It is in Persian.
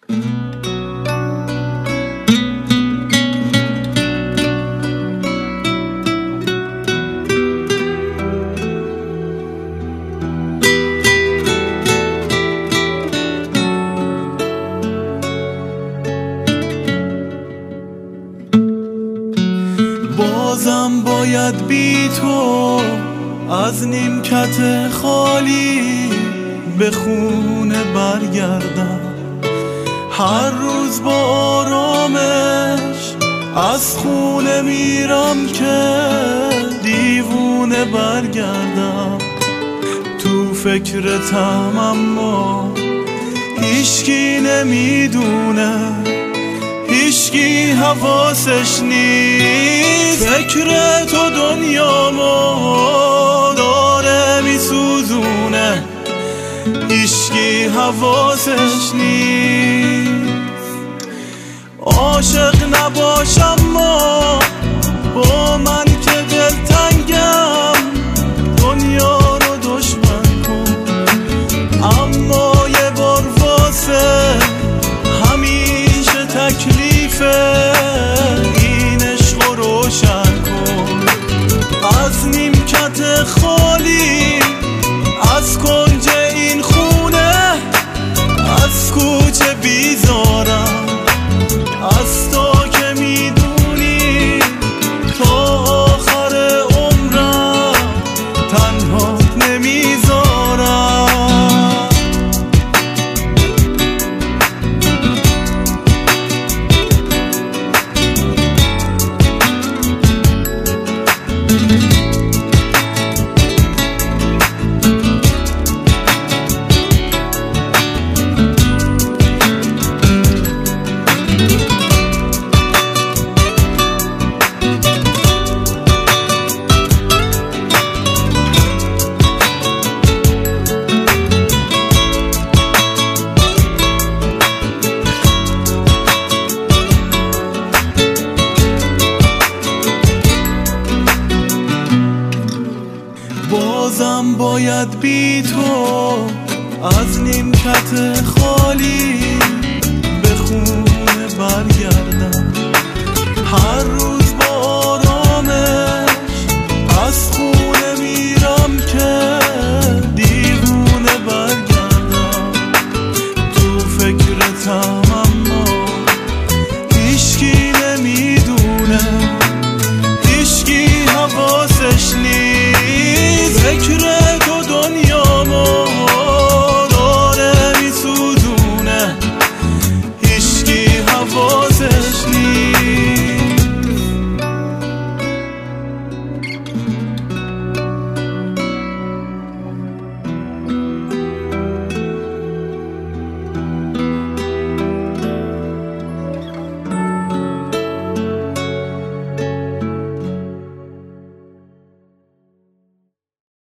بازم باید بی تو از نیمکت خالی به خونه برگردم. هر روز با آرامش از خونه میرم که دیوونه برگردم. تو فکرتم اما هیچکی نمیدونه، هیچکی حواسش نیست. فکر تو دنیامو داره میسوزونه، هیچکی حواسش نیست. عاشق نباشم ما با من که دلتنگم، دنیا رو دشمن کن. اما یه بار واسه همیشه تکلیف این عشق رو روشن کن. از نیمکت خالی، از کنج این خونه، از کوچه بیزارم، از تو که میدونی تا آخر عمرم تنها نمیذارم. بازم باید بی تو از نیمکت خالی به خونه برگردم. هر روز با آرامش از خونه میرم که دیوونه برگردم. تو فکرتم